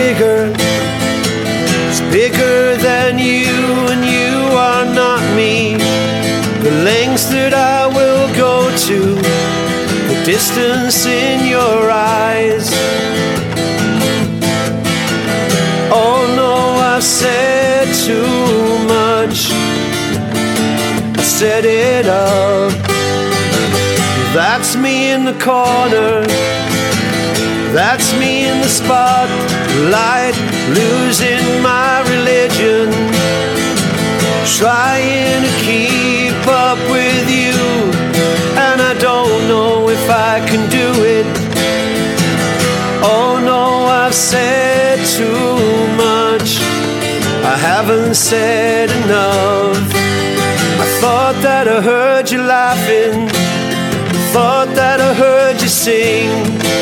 bigger. It's bigger than you, and you are not me. The lengths that I will go to, the distance in your eyes. Oh no, I've said too much. I set it up. That's me in the corner. That's me in the spotlight, losing my religion, trying to keep up with you, and I don't know if I can do it. Oh no, I've said too much. I haven't said enough. I thought that I heard you laughing, thought that I heard you sing.